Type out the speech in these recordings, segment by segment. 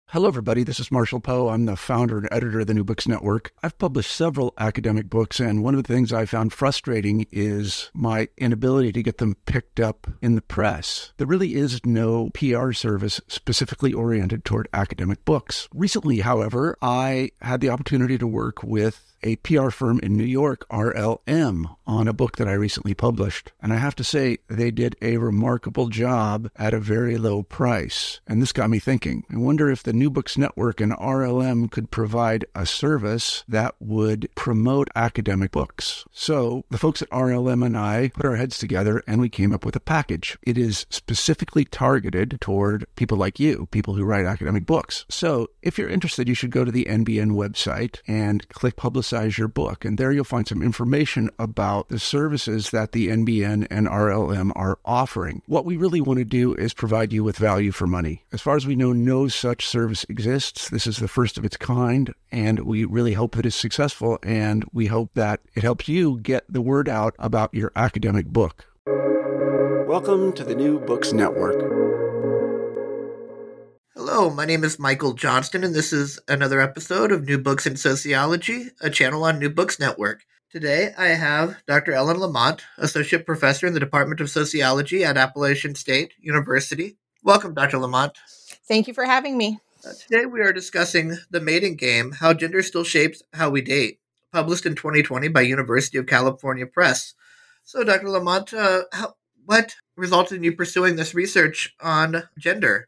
Hello, everybody. This is Marshall Poe. I'm the founder and editor of the New Books Network. I've published several academic books, and one of the things I found frustrating is my inability to get them picked up in the press. There really is no PR service specifically oriented toward academic books. Recently, however, I had the opportunity to work with a PR firm in New York, RLM, on a book that I recently published. And I have to say, they did a remarkable job at a very low price. And this got me thinking. I wonder if the New Books Network and RLM could provide a service that would promote academic books. So the folks at RLM and I put our heads together and we came up with a package. It is specifically targeted toward people like you, people who write academic books. So if you're interested, you should go to the NBN website and click Publicize Your Book. And there you'll find some information about the services that the NBN and RLM are offering. What we really want to do is provide you with value for money. As far as we know, no such service exists. This is the first of its kind, and we really hope that it's successful, and we hope that it helps you get the word out about your academic book. Welcome to the New Books Network. Hello, my name is Michael Johnston, and this is another episode of New Books in Sociology, a channel on New Books Network. Today, I have Dr. Ellen Lamont, Associate Professor in the Department of Sociology at Appalachian State University. Welcome, Dr. Lamont. Thank you for having me. Today, we are discussing The Mating Game, How Gender Still Shapes How We Date, published in 2020 by University of California Press. So, Dr. Lamont, what resulted in you pursuing this research on gender?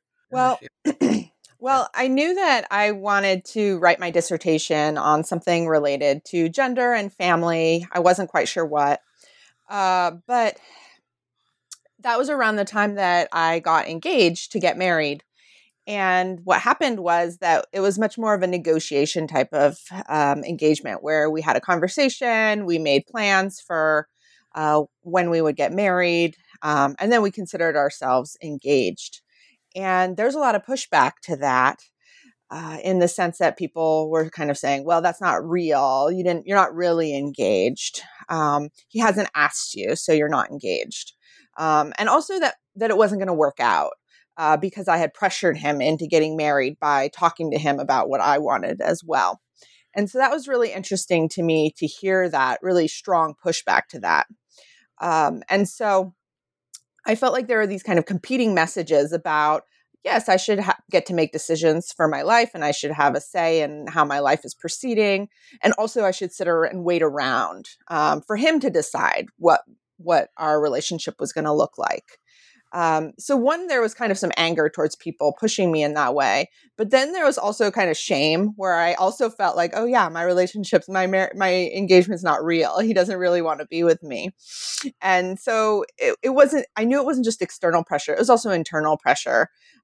Well, I knew that I wanted to write my dissertation on something related to gender and family. I wasn't quite sure what, but that was around the time that I got engaged to get married. And what happened was that it was much more of a negotiation type of engagement where we had a conversation, we made plans for when we would get married, and then we considered ourselves engaged. And there's a lot of pushback to that in the sense that people were kind of saying, well, that's not real. You're not really engaged. He hasn't asked you, so you're not engaged. And also that it wasn't going to work out because I had pressured him into getting married by talking to him about what I wanted as well. And so that was really interesting to me to hear that really strong pushback to that. And so I felt like there were these kind of competing messages about, yes, I should get to make decisions for my life and I should have a say in how my life is proceeding. And also I should sit and wait around for him to decide what our relationship was going to look like. So one, there was kind of some anger towards people pushing me in that way. But then there was also kind of shame where I also felt like, oh yeah, my relationships, my engagement's not real. He doesn't really want to be with me. And so it wasn't, I knew it wasn't just external pressure. It was also internal pressure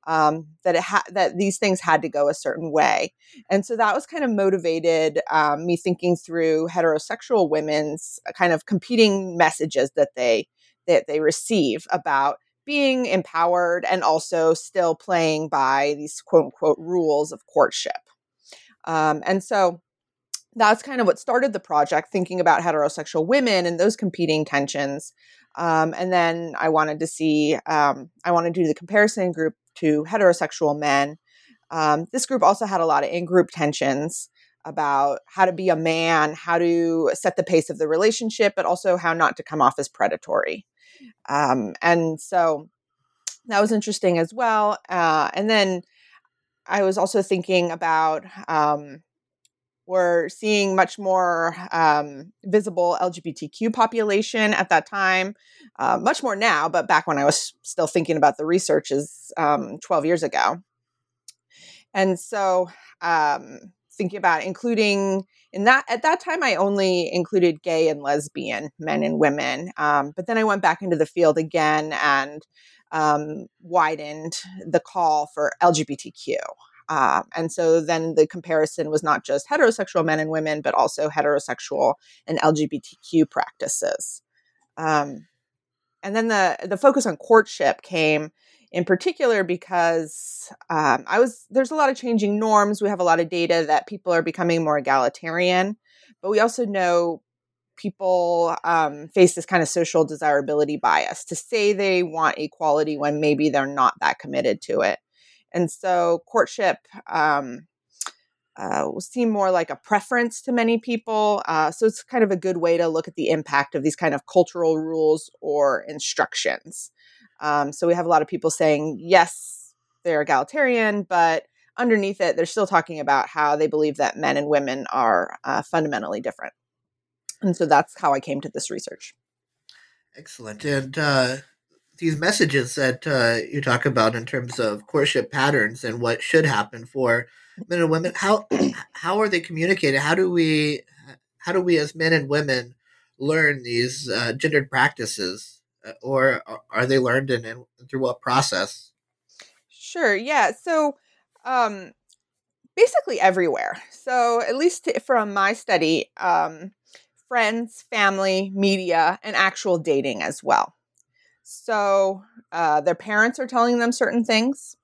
that these things had to go a certain way. And so that was kind of motivated me thinking through heterosexual women's kind of competing messages that they receive about being empowered and also still playing by these quote unquote rules of courtship. And so that's kind of what started the project, thinking about heterosexual women and those competing tensions. And then I wanted to do the comparison group to heterosexual men. This group also had a lot of in-group tensions about how to be a man, how to set the pace of the relationship, but also how not to come off as predatory. And so that was interesting as well. And then I was also thinking about, we're seeing much more visible LGBTQ population at that time, much more now, but back when I was still thinking about the research is 12 years ago. And so thinking about including at that time, I only included gay and lesbian men and women. But then I went back into the field again and widened the call for LGBTQ. And so then the comparison was not just heterosexual men and women, but also heterosexual and LGBTQ practices. And then the focus on courtship came in particular because there's a lot of changing norms. We have a lot of data that people are becoming more egalitarian, but we also know people face this kind of social desirability bias to say they want equality when maybe they're not that committed to it. And so courtship will seem more like a preference to many people. So it's kind of a good way to look at the impact of these kind of cultural rules or instructions. So we have a lot of people saying, yes, they're egalitarian, but underneath it, they're still talking about how they believe that men and women are fundamentally different. And so that's how I came to this research. Excellent. And these messages that you talk about in terms of courtship patterns and what should happen for men and women, how are they communicated? How do we as men and women learn these gendered practices, or are they learned in through what process? Sure. Yeah. So basically everywhere. So at least from my study, friends, family, media, and actual dating as well. So their parents are telling them certain things.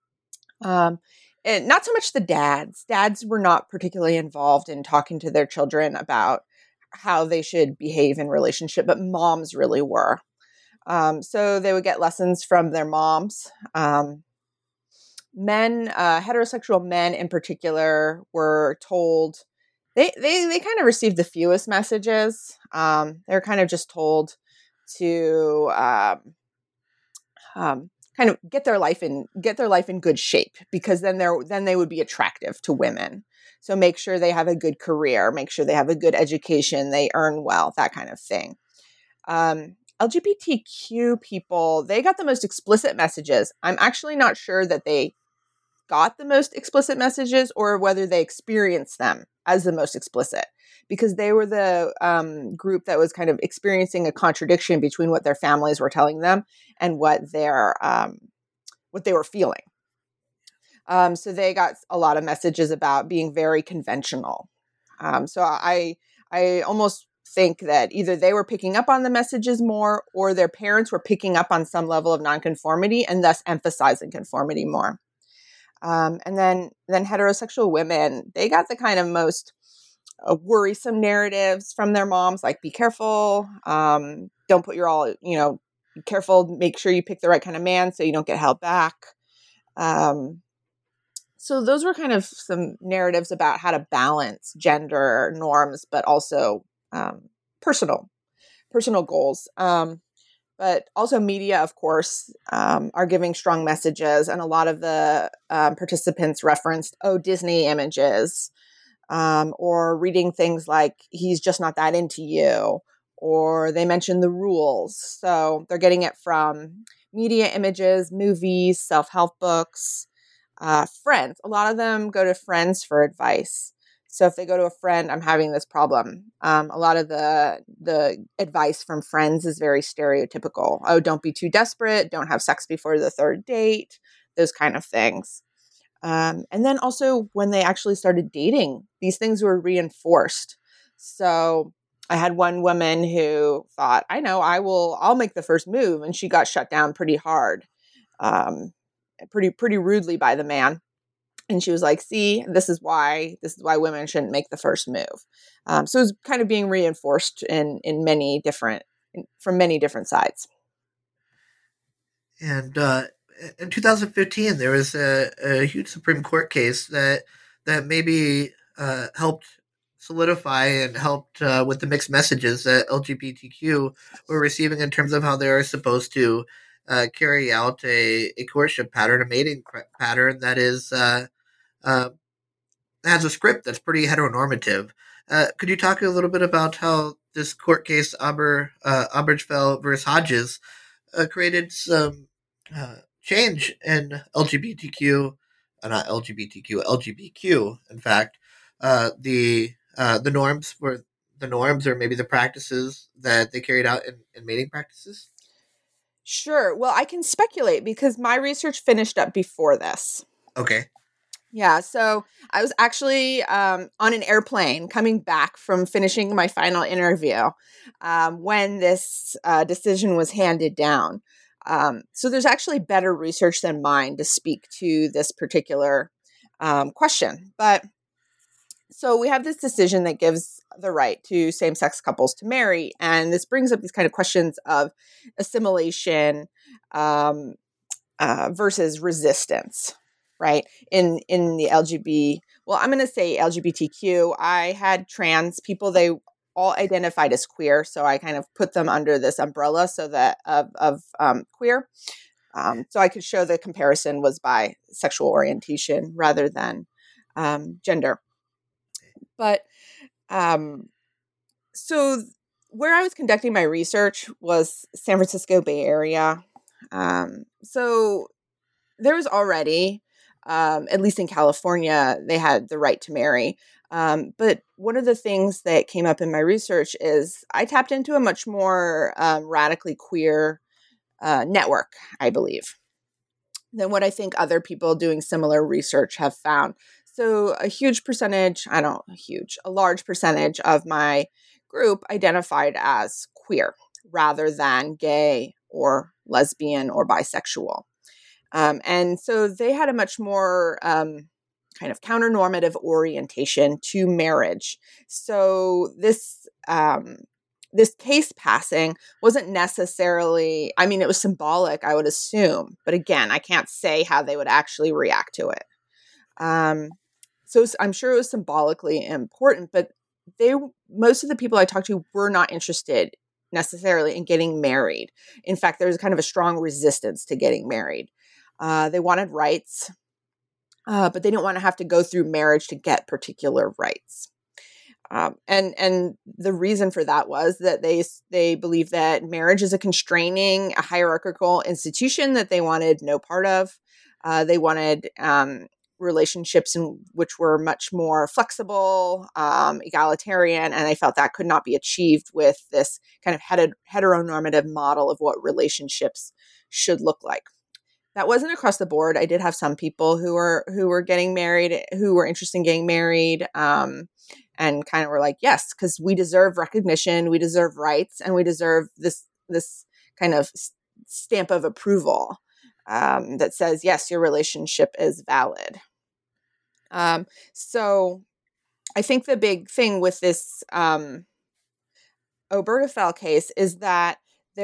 And not so much the dads. Dads were not particularly involved in talking to their children about how they should behave in relationship, but moms really were. So they would get lessons from their moms. Men, heterosexual men in particular, were told they kind of received the fewest messages. They're kind of just told to kind of get their life in good shape, because then they would be attractive to women. So make sure they have a good career, make sure they have a good education, they earn well, that kind of thing. LGBTQ people, they got the most explicit messages. I'm actually not sure that they got the most explicit messages or whether they experienced them as the most explicit, because they were the group that was kind of experiencing a contradiction between what their families were telling them and what they were feeling. So they got a lot of messages about being very conventional. So I almost think that either they were picking up on the messages more, or their parents were picking up on some level of nonconformity and thus emphasizing conformity more. And then heterosexual women, they got the kind of most worrisome narratives from their moms, like be careful, don't put your all, be careful, make sure you pick the right kind of man so you don't get held back. So those were kind of some narratives about how to balance gender norms, but also personal goals. But also media, of course, are giving strong messages. And a lot of the participants referenced, Disney images, or reading things like, he's just not that into you, or they mentioned the rules. So they're getting it from media images, movies, self-help books, friends. A lot of them go to friends for advice. So if they go to a friend, I'm having this problem. A lot of the advice from friends is very stereotypical. Oh, don't be too desperate. Don't have sex before the third date. Those kind of things. And then also when they actually started dating, these things were reinforced. So I had one woman who thought, I know, I'll make the first move. And she got shut down pretty hard, pretty rudely by the man. And she was like, see, this is why women shouldn't make the first move. So it was kind of being reinforced from many different sides. And in 2015, there was a huge Supreme Court case that maybe helped solidify and helped with the mixed messages that LGBTQ were receiving in terms of how they are supposed to carry out a courtship pattern, a mating pattern that is has a script that's pretty heteronormative. Could you talk a little bit about how this court case, Obergefell versus Hodges, created some change in LGBTQ, not LGBTQ, LGBTQ. In fact, the norms were the norms, or maybe the practices that they carried out in mating practices. Sure. Well, I can speculate because my research finished up before this. Okay. Yeah, so I was actually on an airplane coming back from finishing my final interview when this decision was handed down. So there's actually better research than mine to speak to this particular question. But so we have this decision that gives the right to same-sex couples to marry. And this brings up these kind of questions of assimilation versus resistance. right? In the I'm going to say LGBTQ. I had trans people; they all identified as queer, so I kind of put them under this umbrella so that of queer. So I could show the comparison was by sexual orientation rather than gender. But so where I was conducting my research was San Francisco Bay Area. So there was already, at least in California, they had the right to marry. But one of the things that came up in my research is I tapped into a much more radically queer network, I believe, than what I think other people doing similar research have found. So a large percentage of my group identified as queer rather than gay or lesbian or bisexual. And so they had a much more kind of counter-normative orientation to marriage. So this case passing wasn't necessarily, it was symbolic, I would assume. But again, I can't say how they would actually react to it. So I'm sure it was symbolically important, but most of the people I talked to were not interested necessarily in getting married. In fact, there was kind of a strong resistance to getting married. They wanted rights, but they didn't want to have to go through marriage to get particular rights. And the reason for that was that they believe that marriage is a constraining, a hierarchical institution that they wanted no part of. They wanted relationships which were much more flexible, egalitarian, and I felt that could not be achieved with this kind of heteronormative model of what relationships should look like. That wasn't across the board. I did have some people who were getting married, who were interested in getting married, and kind of were like, yes, because we deserve recognition, we deserve rights, and we deserve this kind of stamp of approval that says, yes, your relationship is valid. So I think the big thing with this Obergefell case is that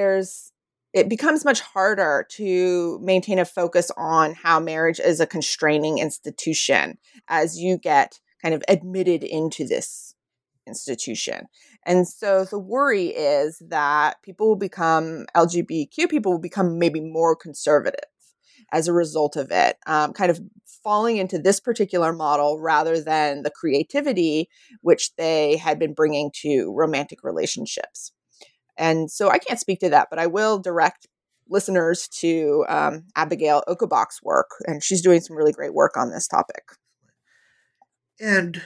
it becomes much harder to maintain a focus on how marriage is a constraining institution as you get kind of admitted into this institution. And so the worry is that LGBTQ people will become maybe more conservative as a result of it, kind of falling into this particular model rather than the creativity which they had been bringing to romantic relationships. And so I can't speak to that, but I will direct listeners to Abigail Oakebach's work, and she's doing some really great work on this topic. And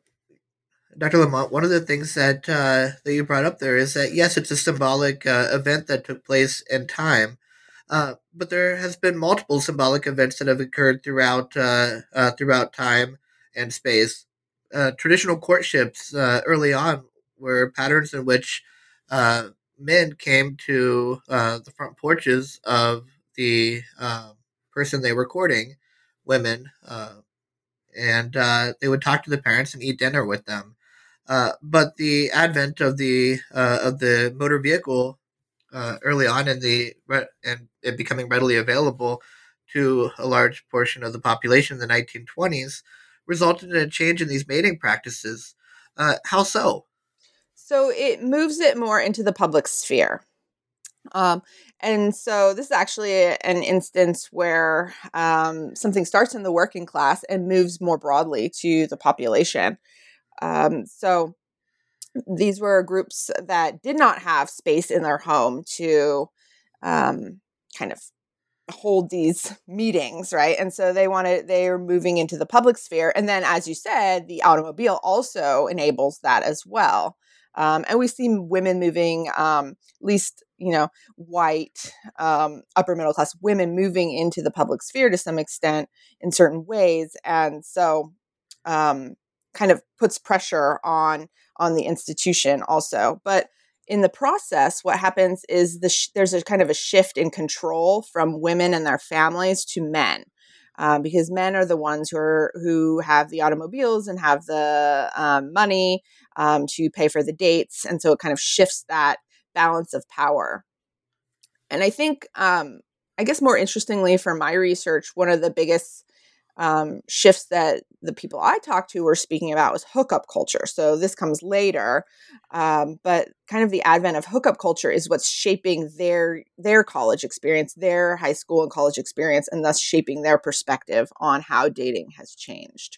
Dr. Lamont, one of the things that you brought up there is that, yes, it's a symbolic event that took place in time, but there has been multiple symbolic events that have occurred throughout time and space. Traditional courtships early on were patterns in which men came to the front porches of the person they were courting, women, and they would talk to the parents and eat dinner with them. But the advent of the motor vehicle early on and it becoming readily available to a large portion of the population in the 1920s resulted in a change in these mating practices. How so? So it moves it more into the public sphere. And so this is actually an instance where something starts in the working class and moves more broadly to the population. So these were groups that did not have space in their home to kind of hold these meetings, right? And so they are moving into the public sphere. And then, as you said, the automobile also enables that as well. And we see women moving, at least, white, upper middle class women moving into the public sphere to some extent in certain ways. And so kind of puts pressure on the institution also. But in the process, what happens is there's a kind of a shift in control from women and their families to men, because men are the ones who have the automobiles and have the money to pay for the dates, and so it kind of shifts that balance of power. And I think, I guess more interestingly for my research, one of the biggest shifts that the people I talked to were speaking about was hookup culture. So this comes later, but kind of the advent of hookup culture is what's shaping their college experience, their high school and college experience, and thus shaping their perspective on how dating has changed.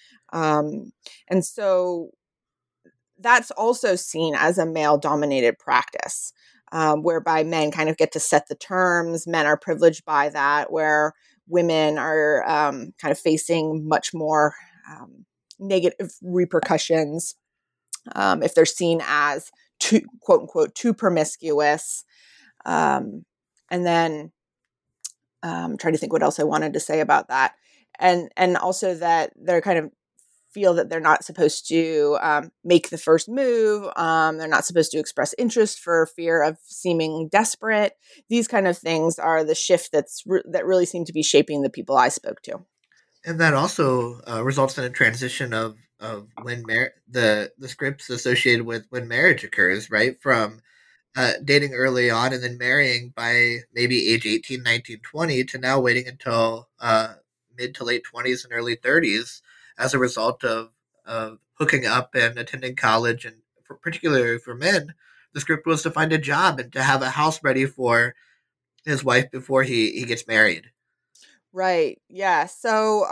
And so that's also seen as a male-dominated practice, whereby men kind of get to set the terms. Men are privileged by that, where women are kind of facing much more negative repercussions if they're seen as too, quote unquote, too promiscuous. And then I'm trying to think what else I wanted to say about that. And also that they're kind of feel that they're not supposed to make the first move. They're not supposed to express interest for fear of seeming desperate. These kind of things are the shift that really seem to be shaping the people I spoke to. And that also results in a transition of when the scripts associated with when marriage occurs, right? From dating early on and then marrying by maybe age 18, 19, 20 to now waiting until mid to late 20s and early 30s as a result of hooking up and attending college. And particularly for men, the script was to find a job and to have a house ready for his wife before he gets married. Right. Yeah. So,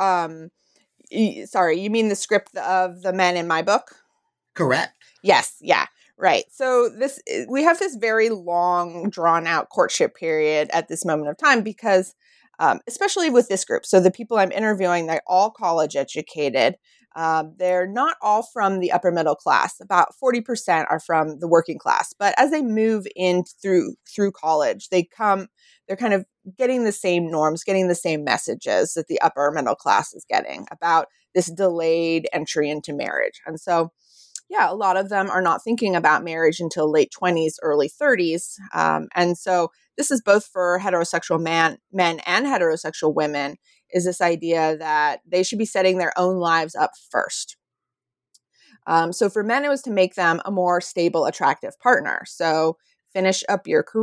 sorry, you mean the script of the men in my book? Correct. Yes. Yeah. Right. So we have this very long, drawn out courtship period at this moment of time because, especially with this group. So the people I'm interviewing, they're all college educated. They're not all from the upper middle class. About 40% are from the working class. But as they move in through college, they're kind of getting the same norms, getting the same messages that the upper middle class is getting about this delayed entry into marriage. And so, yeah, a lot of them are not thinking about marriage until late 20s, early 30s. And so this is both for heterosexual men and heterosexual women, is this idea that they should be setting their own lives up first. So for men, it was to make them a more stable, attractive partner. So finish up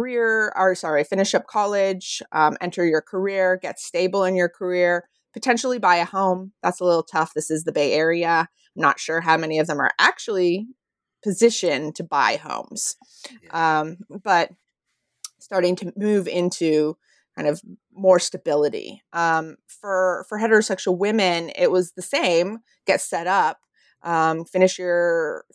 college, enter your career, get stable in your career, potentially buy a home. That's a little tough. This is the Bay Area. I'm not sure how many of them are actually positioned to buy homes. But starting to move into kind of more stability. For heterosexual women, it was the same. Get set up, finish your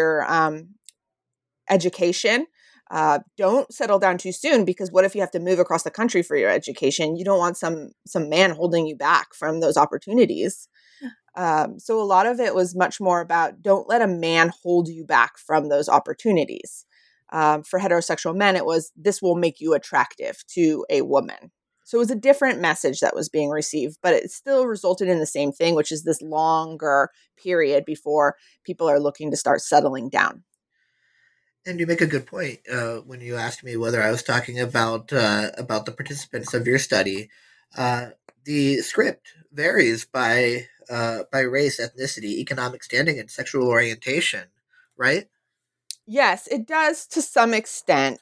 education. Don't settle down too soon, because what if you have to move across the country for your education? You don't want some man holding you back from those opportunities. So a lot of it was much more about don't let a man hold you back from those opportunities. For heterosexual men, it was this will make you attractive to a woman. So it was a different message that was being received, but it still resulted in the same thing, which is this longer period before people are looking to start settling down. And you make a good point when you asked me whether I was talking about the participants of your study. The script varies by race, ethnicity, economic standing, and sexual orientation, right? Yes, it does to some extent.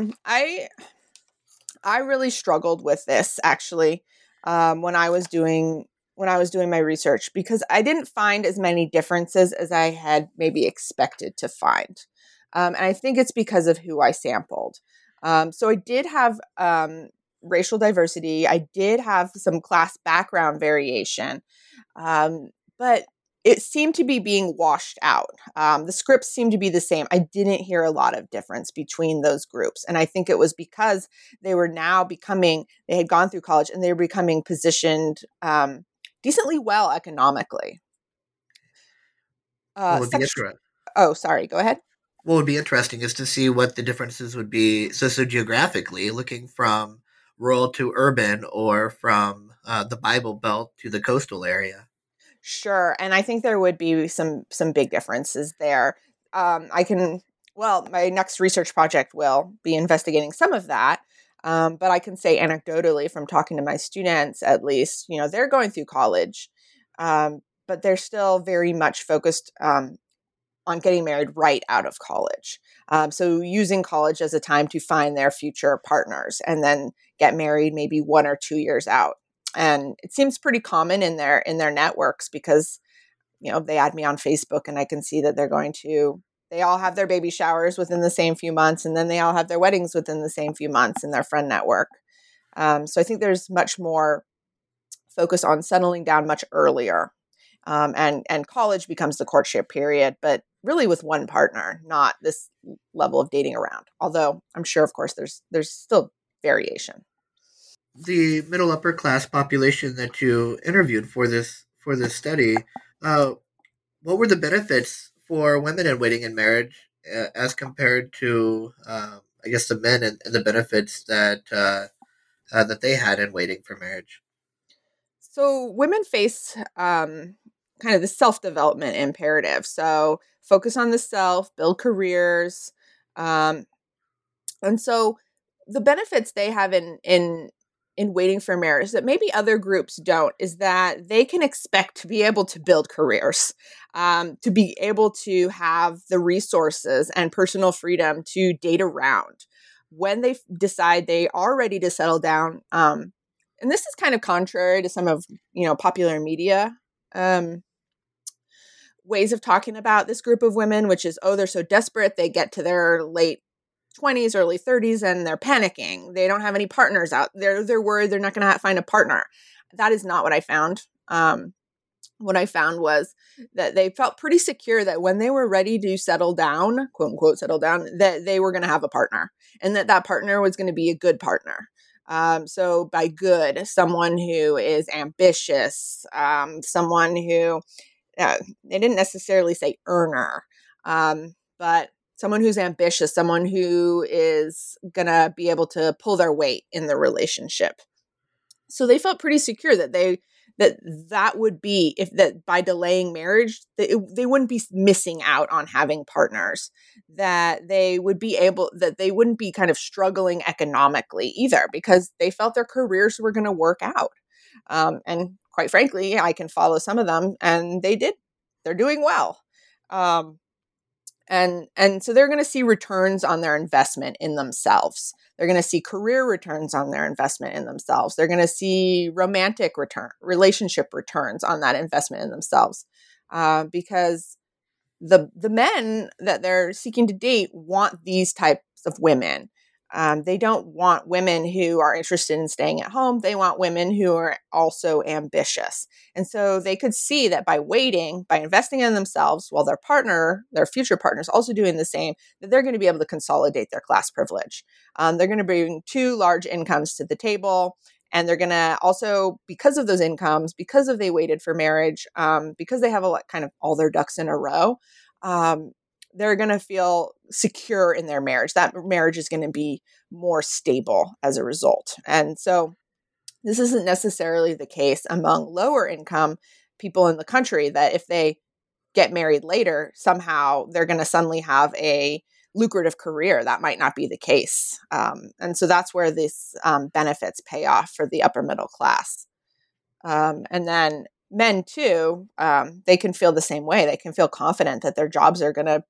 I really struggled with this actually when I was doing my research, because I didn't find as many differences as I had maybe expected to find. And I think it's because of who I sampled. So I did have racial diversity. I did have some class background variation. But it seemed to be being washed out. The scripts seemed to be the same. I didn't hear a lot of difference between those groups. And I think it was because they had gone through college and they were becoming positioned decently well economically. Sorry, go ahead. What would be interesting is to see what the differences would be sociogeographically, looking from rural to urban or from the Bible Belt to the coastal area. Sure. And I think there would be some big differences there. My next research project will be investigating some of that. But I can say anecdotally from talking to my students, at least, they're going through college, but they're still very much focused on getting married right out of college. So using college as a time to find their future partners and then get married maybe 1 or 2 years out. And it seems pretty common in their networks because, they add me on Facebook and I can see that they all have their baby showers within the same few months, and then they all have their weddings within the same few months in their friend network. So I think there's much more focus on settling down much earlier. And college becomes the courtship period, but really with one partner, not this level of dating around. Although I'm sure, of course, there's still variation. The middle upper class population that you interviewed for this study, what were the benefits for women in waiting in marriage as compared to, I guess, the men and the benefits that that they had in waiting for marriage? So women face kind of the self-development imperative. So focus on the self, build careers. Um, and so the benefits they have in waiting for marriage that maybe other groups don't is that they can expect to be able to build careers, to be able to have the resources and personal freedom to date around when they decide they are ready to settle down. And this is kind of contrary to some of popular media ways of talking about this group of women, which is, they're so desperate they get to their late 20s, early 30s, and they're panicking. They don't have any partners out. They're worried they're not going to find a partner. That is not what I found. What I found was that they felt pretty secure that when they were ready to settle down, quote unquote, settle down, that they were going to have a partner and that partner was going to be a good partner. So by good, someone who is ambitious, someone who, they didn't necessarily say earner, but someone who's ambitious, someone who is going to be able to pull their weight in the relationship. So they felt pretty secure that that would be, if that by delaying marriage, they wouldn't be missing out on having partners, that they would be able, that they wouldn't be kind of struggling economically either, because they felt their careers were going to work out. And quite frankly, I can follow some of them, and they're doing well. And so they're going to see returns on their investment in themselves. They're going to see career returns on their investment in themselves. They're going to see relationship returns on that investment in themselves, because the men that they're seeking to date want these types of women. They don't want women who are interested in staying at home. They want women who are also ambitious. And so they could see that by waiting, by investing in themselves, while their future partner is also doing the same, that they're going to be able to consolidate their class privilege. They're going to bring two large incomes to the table. And they're going to also, because of those incomes, because of they waited for marriage, because they have kind of all their ducks in a row, they're going to feel secure in their marriage. That marriage is going to be more stable as a result. And so this isn't necessarily the case among lower income people in the country, that if they get married later, somehow they're going to suddenly have a lucrative career. That might not be the case. And so that's where these benefits pay off for the upper middle class. And then men too, they can feel the same way. They can feel confident that their jobs are going to,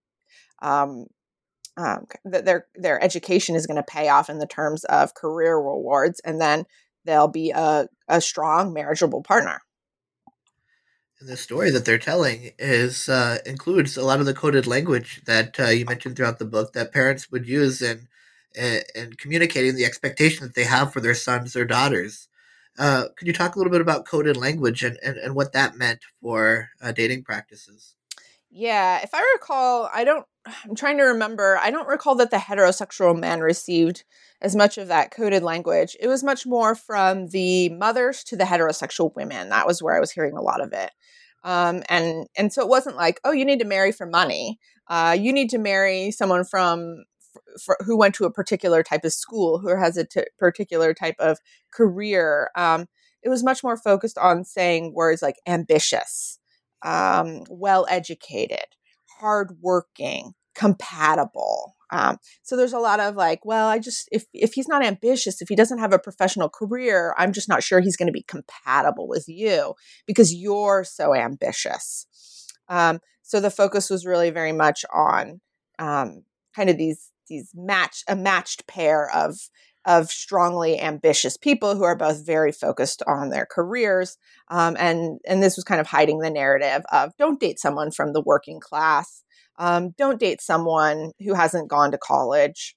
that their education is going to pay off in the terms of career rewards, and then they'll be a strong marriageable partner. And the story that they're telling includes a lot of the coded language that you mentioned throughout the book that parents would use in communicating the expectation that they have for their sons or daughters. Could you talk a little bit about coded language and what that meant for dating practices? Yeah, if I recall, I'm trying to remember, I don't recall that the heterosexual men received as much of that coded language. It was much more from the mothers to the heterosexual women. That was where I was hearing a lot of it. And so it wasn't like, you need to marry for money. You need to marry someone who went to a particular type of school, who has a particular type of career. It was much more focused on saying words like ambitious, well-educated, hardworking, compatible. So there's a lot of like, well, if he's not ambitious, if he doesn't have a professional career, I'm just not sure he's going to be compatible with you because you're so ambitious. So the focus was really very much on kind of these matched pair of of strongly ambitious people who are both very focused on their careers. And this was kind of hiding the narrative of don't date someone from the working class. Don't date someone who hasn't gone to college.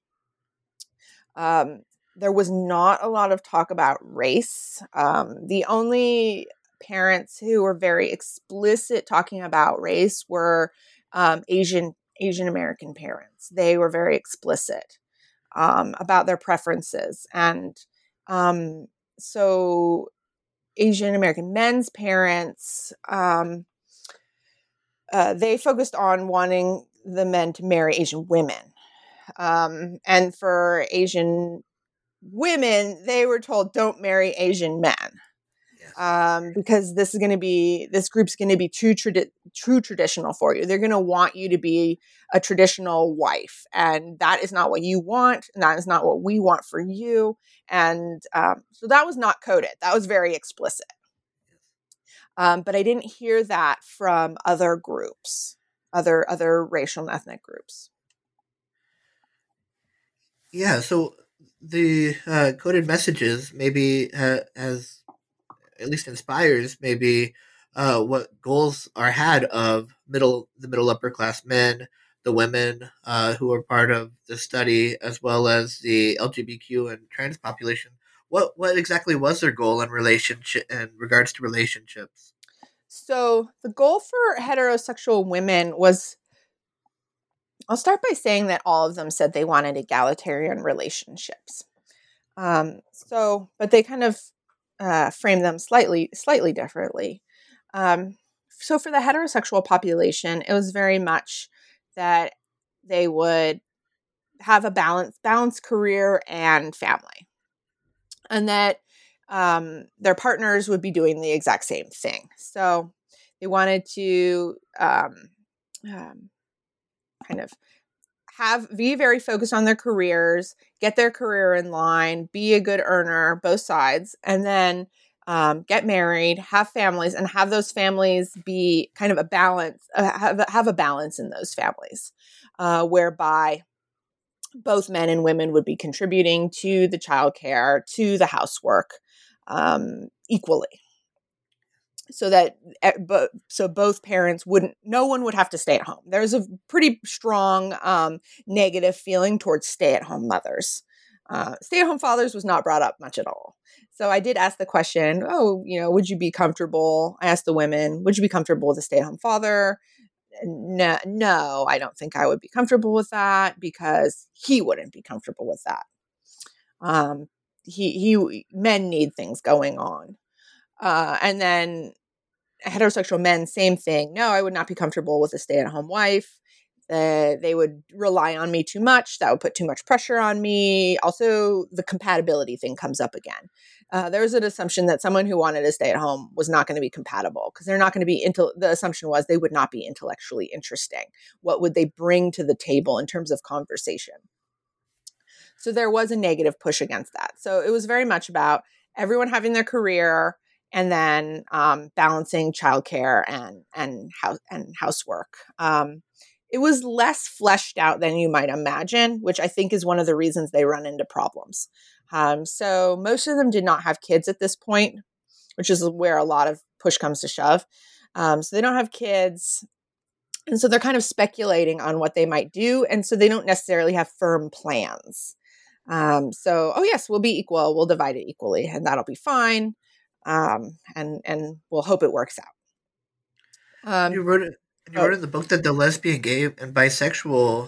There was not a lot of talk about race. The only parents who were very explicit talking about race were Asian American parents. They were very explicit about their preferences. And so Asian American men's parents, they focused on wanting the men to marry Asian women. And for Asian women, they were told, don't marry Asian men. Because this group's going to be too traditional for you. They're going to want you to be a traditional wife, and that is not what you want, and that is not what we want for you. And so that was not coded. That was very explicit. But I didn't hear that from other groups, other racial and ethnic groups. Yeah, so the coded messages maybe has at least inspires maybe what goals are had of the middle upper class men, the women who are part of the study, as well as the LGBTQ and trans population. What exactly was their goal in regards to relationships? So the goal for heterosexual women was, I'll start by saying that all of them said they wanted egalitarian relationships. But they kind of frame them slightly differently. So for the heterosexual population, it was very much that they would have a balanced career and family, and that their partners would be doing the exact same thing. So they wanted to kind of be very focused on their careers, get their career in line, be a good earner, both sides, and then get married, have families, and have those families be kind of a balance, have a balance in those families, whereby both men and women would be contributing to the childcare, to the housework equally. So that both parents no one would have to stay at home. There's a pretty strong negative feeling towards stay-at-home mothers. Stay-at-home fathers was not brought up much at all. So I did ask the question, would you be comfortable? I asked the women, would you be comfortable with a stay-at-home father? No, I don't think I would be comfortable with that because he wouldn't be comfortable with that. Men need things going on. And then heterosexual men, same thing. No, I would not be comfortable with a stay-at-home wife. They would rely on me too much. That would put too much pressure on me. Also, the compatibility thing comes up again. There was an assumption that someone who wanted to stay at home was not going to be compatible because they're not going to be the assumption was they would not be intellectually interesting. What would they bring to the table in terms of conversation? So there was a negative push against that. So it was very much about everyone having their career and then balancing childcare and housework. It was less fleshed out than you might imagine, which I think is one of the reasons they run into problems. So most of them did not have kids at this point, which is where a lot of push comes to shove. So they don't have kids. And so they're kind of speculating on what they might do. And so they don't necessarily have firm plans. Yes, we'll be equal. We'll divide it equally and that'll be fine. And we'll hope it works out. You wrote in the book that the lesbian, gay, and bisexual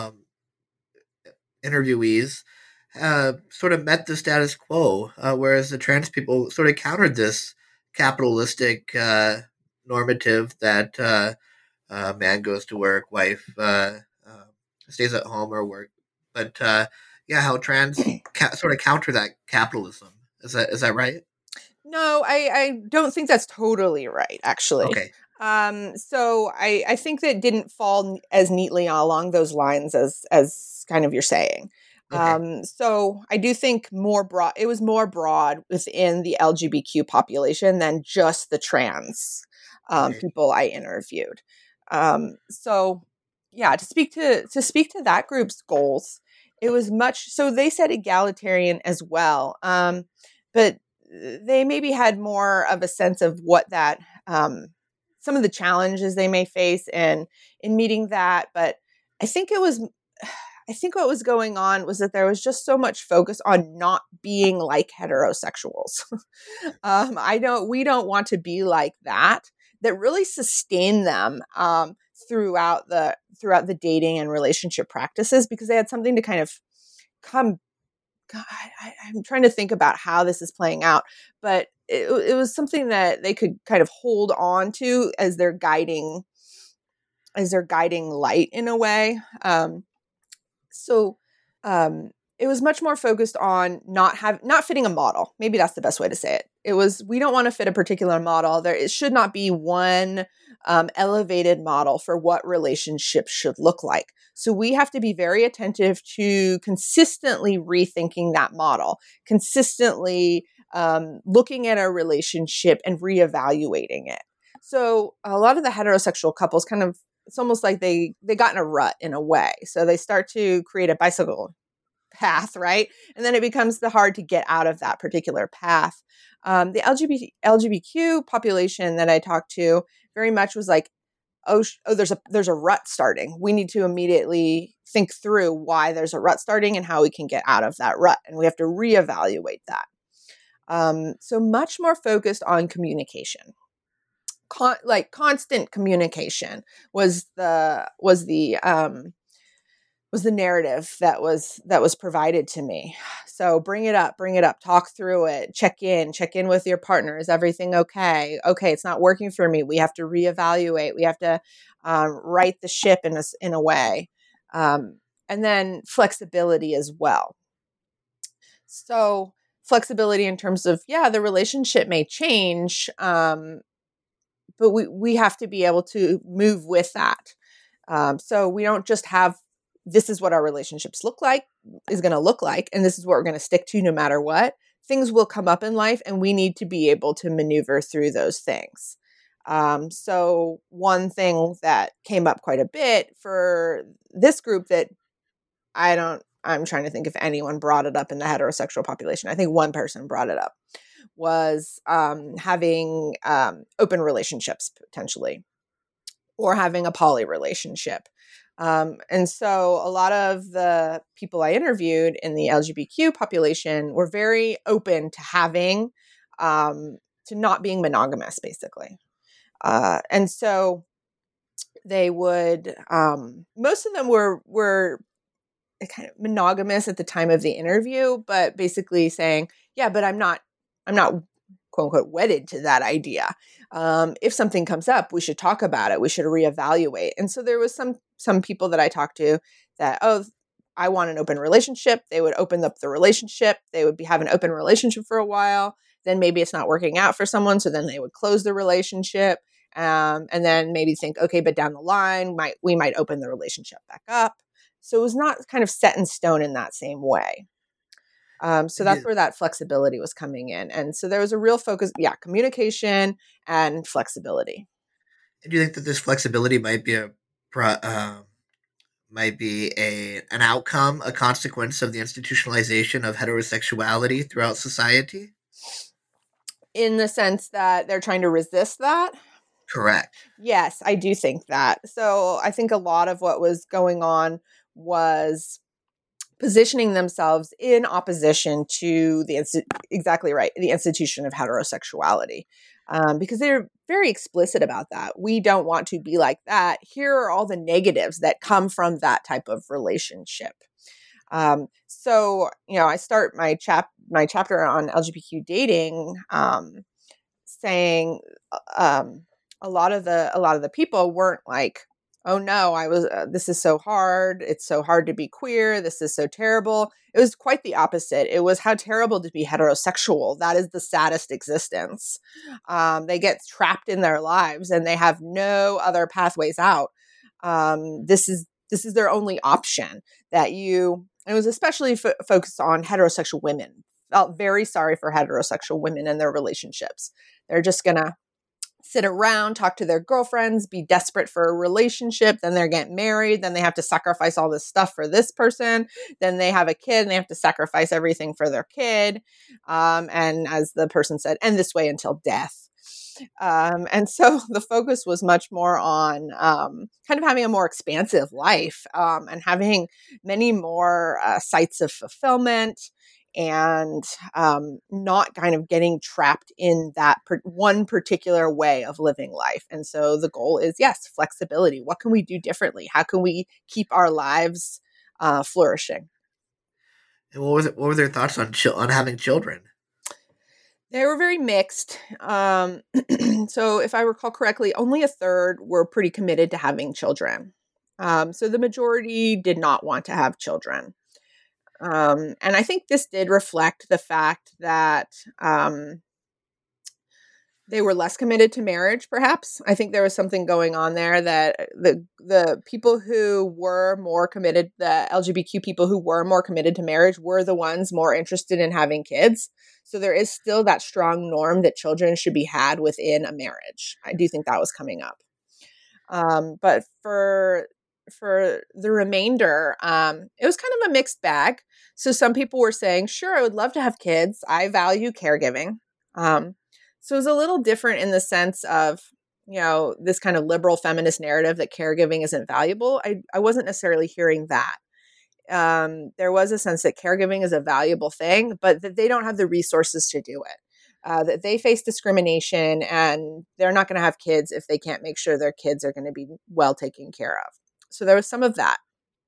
interviewees sort of met the status quo, whereas the trans people sort of countered this capitalistic normative that man goes to work, wife stays at home or work. But how trans sort of counter that capitalism. Is that right? No, I don't think that's totally right, actually. Okay. So I think that didn't fall as neatly along those lines as kind of you're saying. Okay. So I do think it was more broad within the LGBTQ population than just the trans people I interviewed. To speak to that group's goals, It was much, so they said egalitarian as well. But they maybe had more of a sense of what that, some of the challenges they may face in meeting that. But I think what was going on was that there was just so much focus on not being like heterosexuals. We don't want to be like that really sustained them throughout the dating and relationship practices, because they had something to kind of come. God, I'm trying to think about how this is playing out, but it was something that they could kind of hold on to as their guiding light in a way. So it was much more focused on not fitting a model. Maybe that's the best way to say it. It was, we don't want to fit a particular model. It should not be one elevated model for what relationships should look like. So we have to be very attentive to consistently rethinking that model, consistently looking at our relationship and reevaluating it. So a lot of the heterosexual couples kind of, it's almost like they got in a rut in a way. So they start to create a bicycle path, right? And then it becomes hard to get out of that particular path. The LGBTQ population that I talked to very much was like, there's a rut starting. We need to immediately think through why there's a rut starting and how we can get out of that rut. And we have to reevaluate that. So much more focused on communication. Constant communication was the narrative that was provided to me. So bring it up, talk through it, check in with your partner. Is everything okay? Okay, it's not working for me. We have to reevaluate. We have to right the ship in a way, and then flexibility as well. So flexibility in terms of, the relationship may change, but we have to be able to move with that. So we don't just have, this is what our relationships is going to look like, and this is what we're going to stick to no matter what. Things will come up in life, and we need to be able to maneuver through those things. So one thing that came up quite a bit for this group that I'm trying to think if anyone brought it up in the heterosexual population. I think one person brought it up, was having open relationships potentially, or having a poly relationship. And so a lot of the people I interviewed in the LGBTQ population were very open to having, to not being monogamous, basically. And so they would, most of them were kind of monogamous at the time of the interview, but basically saying, but I'm not quote unquote wedded to that idea. If something comes up, we should talk about it. We should reevaluate. And so there was some people that I talked to that, I want an open relationship. They would open up the relationship. They would have an open relationship for a while. Then maybe it's not working out for someone. So then they would close the relationship. And then maybe think, okay, but down the line, we might open the relationship back up. So it was not kind of set in stone in that same way. So that's where that flexibility was coming in. And so there was a real focus, communication and flexibility. And do you think that this flexibility might be an outcome, a consequence of the institutionalization of heterosexuality throughout society? In the sense that they're trying to resist that? Correct. Yes, I do think that. So I think a lot of what was going on was positioning themselves in opposition to the institution of heterosexuality, because they're very explicit about that. We don't want to be like that. Here are all the negatives that come from that type of relationship. So I start my chapter on LGBTQ dating, saying a lot of the people weren't like, oh no, this is so hard. It's so hard to be queer. This is so terrible. It was quite the opposite. It was how terrible to be heterosexual. That is the saddest existence. They get trapped in their lives and they have no other pathways out. This is their only option. It was especially focused on heterosexual women. Felt very sorry for heterosexual women and their relationships. They're just going to sit around, talk to their girlfriends, be desperate for a relationship. Then they're getting married. Then they have to sacrifice all this stuff for this person. Then they have a kid and they have to sacrifice everything for their kid. And as the person said, and this way until death. And so the focus was much more on kind of having a more expansive life and having many more sites of fulfillment, and not kind of getting trapped in that one particular way of living life. And so the goal is, yes, flexibility. What can we do differently? How can we keep our lives flourishing? And what were their thoughts on having children? They were very mixed. So if I recall correctly, only a third were pretty committed to having children. So the majority did not want to have children. And I think this did reflect the fact that they were less committed to marriage, perhaps. I think there was something going on there that the people who were more committed, the LGBTQ people who were more committed to marriage, were the ones more interested in having kids. So there is still that strong norm that children should be had within a marriage. I do think that was coming up. But for the remainder, it was kind of a mixed bag. So some people were saying, sure, I would love to have kids. I value caregiving. So it was a little different in the sense of, this kind of liberal feminist narrative that caregiving isn't valuable. I wasn't necessarily hearing that. There was a sense that caregiving is a valuable thing, but that they don't have the resources to do it. That they face discrimination and they're not going to have kids if they can't make sure their kids are going to be well taken care of. So there was some of that.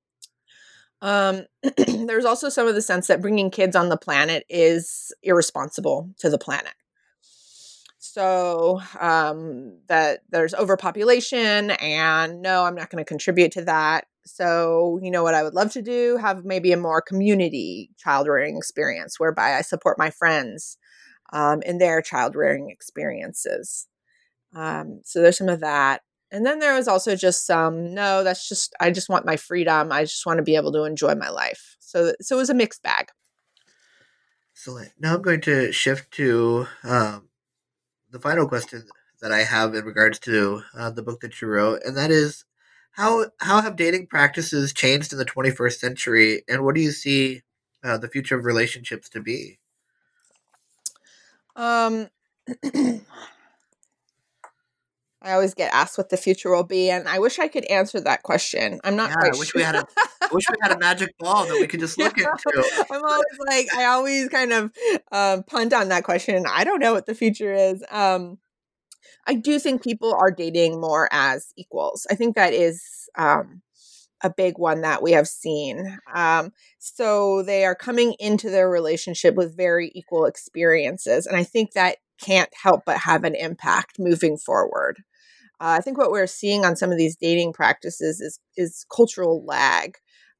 There's also some of the sense that bringing kids on the planet is irresponsible to the planet. So that there's overpopulation, and no, I'm not going to contribute to that. So, what I would love to do, have maybe a more community child rearing experience whereby I support my friends in their child rearing experiences. So there's some of that. And then there was also just some, no, I just want my freedom. I just want to be able to enjoy my life. So it was a mixed bag. Excellent. Now I'm going to shift to the final question that I have in regards to the book that you wrote, and that is, how have dating practices changed in the 21st century, and what do you see the future of relationships to be? I always get asked what the future will be, and I wish I could answer that question. I'm not quite sure. I wish we had a magic ball that we could just look into. I always kind of punt on that question. I don't know what the future is. I do think people are dating more as equals. I think that is a big one that we have seen. So they are coming into their relationship with very equal experiences, and I think that can't help but have an impact moving forward. I think what we're seeing on some of these dating practices is cultural lag.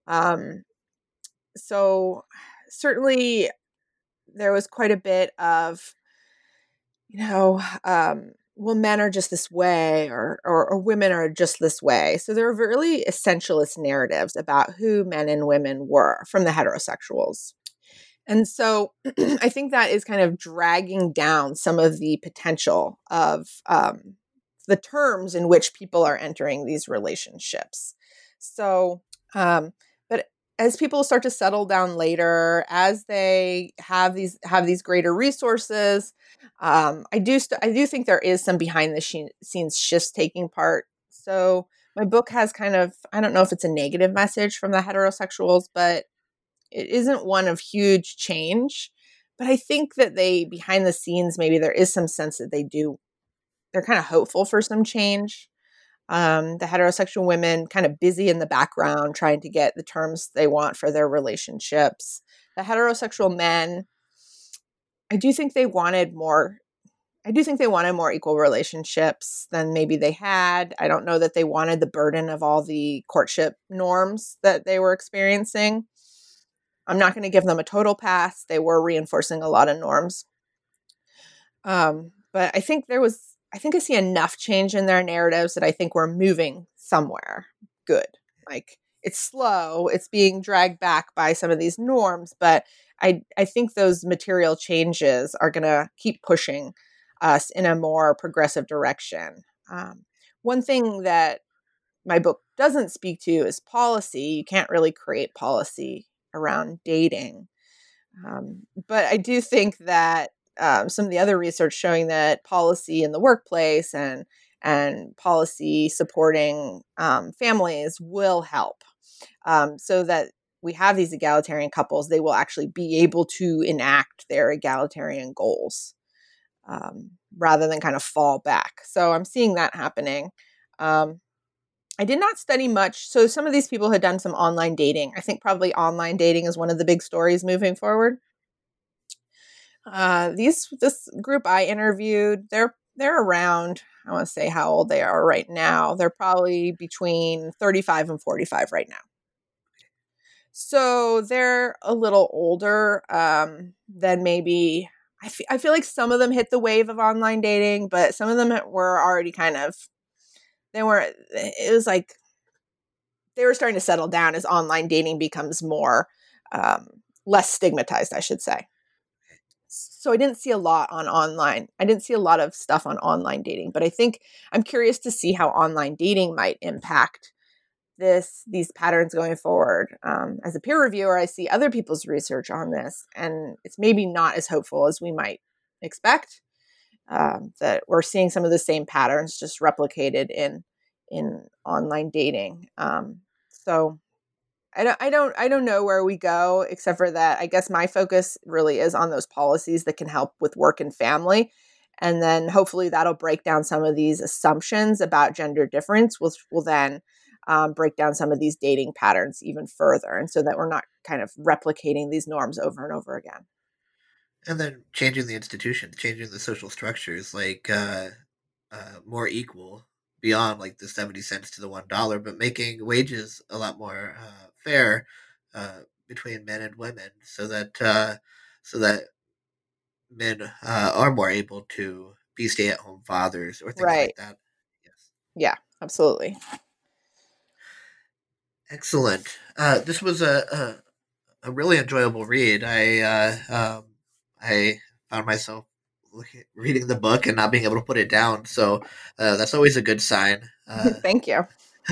So certainly there was quite a bit of, well, men are just this way, or women are just this way. So there are really essentialist narratives about who men and women were from the heterosexuals. And so I think that is kind of dragging down some of the potential of the terms in which people are entering these relationships. So, but as people start to settle down later, as they have these greater resources, I do think there is some behind the scenes shifts taking part. So my book has kind of, I don't know if it's a negative message from the heterosexuals, but it isn't one of huge change. But I think that behind the scenes, maybe there is some sense that they're kind of hopeful for some change. The heterosexual women kind of busy in the background trying to get the terms they want for their relationships. The heterosexual men, I do think they wanted more equal relationships than maybe they had. I don't know that they wanted the burden of all the courtship norms that they were experiencing. I'm not going to give them a total pass. They were reinforcing a lot of norms. But I think I see enough change in their narratives that I think we're moving somewhere good. Like, it's slow, it's being dragged back by some of these norms, but I think those material changes are going to keep pushing us in a more progressive direction. One thing that my book doesn't speak to is policy. You can't really create policy around dating. But I do think that some of the other research showing that policy in the workplace and policy supporting families will help, so that we have these egalitarian couples, they will actually be able to enact their egalitarian goals, rather than kind of fall back. So I'm seeing that happening. I did not study much. So some of these people had done some online dating. I think probably online dating is one of the big stories moving forward. This group I interviewed, they're around, I want to say how old they are right now. They're probably between 35 and 45 right now. So they're a little older than maybe, I feel like some of them hit the wave of online dating, but some of them were already it was like they were starting to settle down as online dating becomes more, less stigmatized, I should say. So I didn't see a lot on online. I didn't see a lot of stuff on online dating, but I think I'm curious to see how online dating might impact these patterns going forward. As a peer reviewer, I see other people's research on this, and it's maybe not as hopeful as we might expect. That we're seeing some of the same patterns just replicated in online dating. So I don't know where we go, except for that I guess my focus really is on those policies that can help with work and family. And then hopefully that'll break down some of these assumptions about gender difference, which will then break down some of these dating patterns even further. And so that we're not kind of replicating these norms over and over again. And then changing the institution, changing the social structures, like more equal beyond like the 70 cents to the $1, but making wages a lot more fair between men and women, so that men are more able to be stay-at-home fathers or things Right. like that. Yes. Yeah, absolutely. Excellent. This was a really enjoyable read. I found myself reading the book and not being able to put it down, so that's always a good sign. Thank you.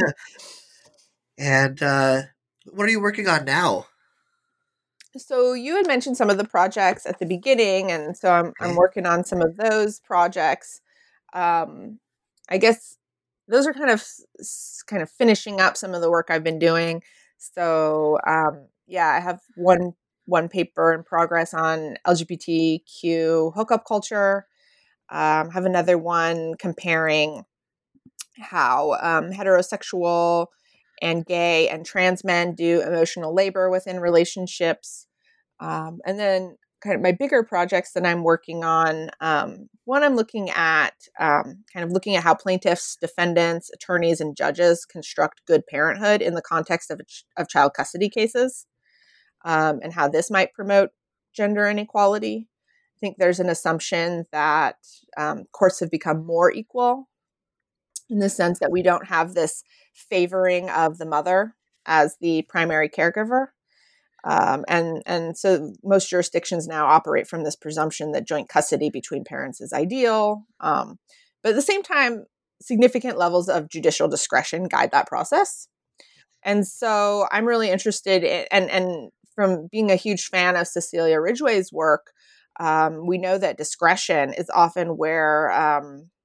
And what are you working on now? So you had mentioned some of the projects at the beginning, and so I'm working on some of those projects. I guess those are kind of finishing up some of the work I've been doing. So I have one paper in progress on LGBTQ hookup culture. Have another one comparing how heterosexual and gay and trans men do emotional labor within relationships. And then kind of my bigger projects that I'm working on, one I'm looking at looking at how plaintiffs, defendants, attorneys, and judges construct good parenthood in the context of child custody cases, and how this might promote gender inequality. I think there's an assumption that courts have become more equal in the sense that we don't have this favoring of the mother as the primary caregiver. And so most jurisdictions now operate from this presumption that joint custody between parents is ideal. But at the same time, significant levels of judicial discretion guide that process. And so I'm really interested in, and from being a huge fan of Cecilia Ridgway's work, we know that discretion is often where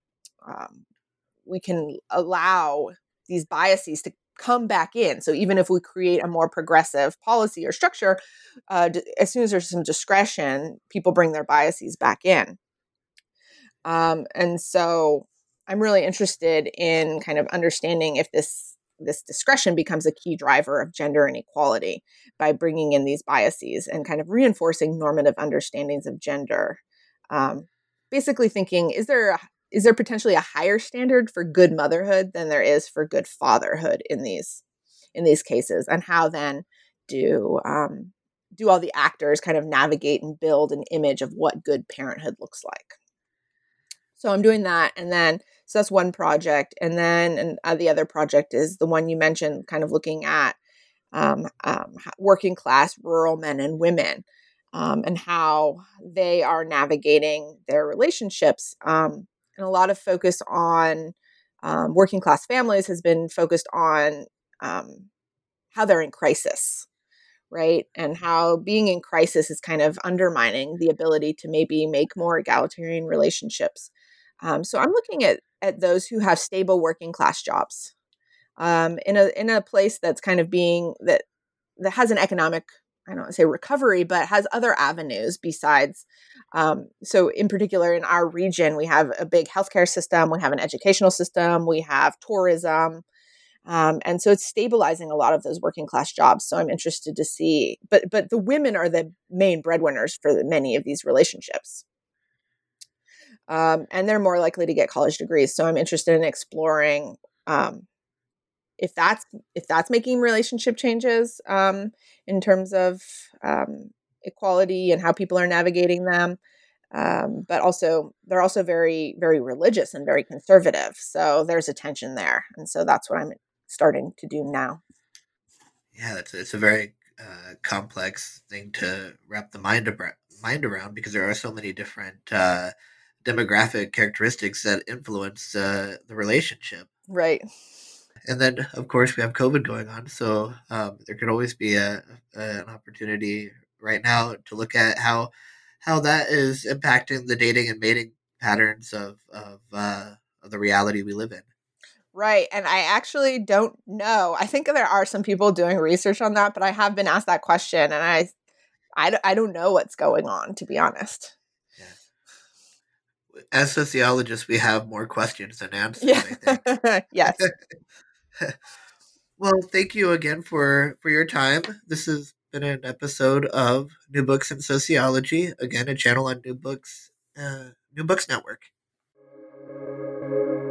we can allow these biases to come back in. So even if we create a more progressive policy or structure, as soon as there's some discretion, people bring their biases back in. And so I'm really interested in kind of understanding if this discretion becomes a key driver of gender inequality by bringing in these biases and kind of reinforcing normative understandings of gender. Basically thinking, is there potentially a higher standard for good motherhood than there is for good fatherhood in these cases, and how then do all the actors kind of navigate and build an image of what good parenthood looks like? So I'm doing that, and then so that's one project, and then the other project is the one you mentioned, kind of looking at working class rural men and women, and how they are navigating their relationships. And a lot of focus on working class families has been focused on how they're in crisis, right? And how being in crisis is kind of undermining the ability to maybe make more egalitarian relationships. So I'm looking at those who have stable working class jobs in a place that's kind of being that has an economic, I don't want to say recovery, but has other avenues besides. So in particular, in our region, we have a big healthcare system, we have an educational system, we have tourism. And so it's stabilizing a lot of those working class jobs. So I'm interested to see, but the women are the main breadwinners for many of these relationships. And they're more likely to get college degrees. So I'm interested in exploring if that's making relationship changes in terms of equality and how people are navigating them. But also they're also very, very religious and very conservative. So there's a tension there. And so that's what I'm starting to do now. Yeah, it's a very complex thing to wrap the mind around because there are so many different demographic characteristics that influence the relationship. Right. And then, of course, we have COVID going on, so there could always be an opportunity right now to look at how that is impacting the dating and mating patterns of the reality we live in. Right. And I actually don't know. I think there are some people doing research on that, but I have been asked that question and I don't know what's going on, to be honest. Yeah. As sociologists, we have more questions than answers, Yeah. I think. Yes. Well, thank you again for your time. This has been an episode of New Books in Sociology, again, a channel on New Books Network.